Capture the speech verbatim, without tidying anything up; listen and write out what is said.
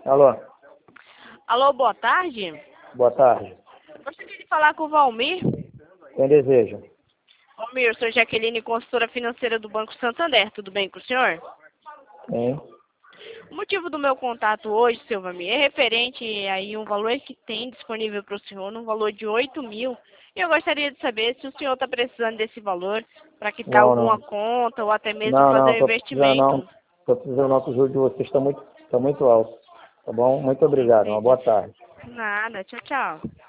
Alô, Alô, boa tarde. boa tarde. Gostaria de falar com o Valmir. Quem deseja? Valmir, eu sou Jaqueline, consultora financeira do Banco Santander. Tudo bem com o senhor? Hein? O motivo do meu contato hoje, seu Valmir, é referente aí um valor que tem disponível para o senhor, num valor de oito mil. E eu gostaria de saber se o senhor está precisando desse valor para quitar Não, alguma não. conta ou até mesmo Não, fazer não, um tô precisando não. investimento. Tô precisando não, que o juro de vocês está muito, tá muito alto. Tá bom? Muito obrigado. Uma Entendi. boa tarde. Nada. Tchau, tchau.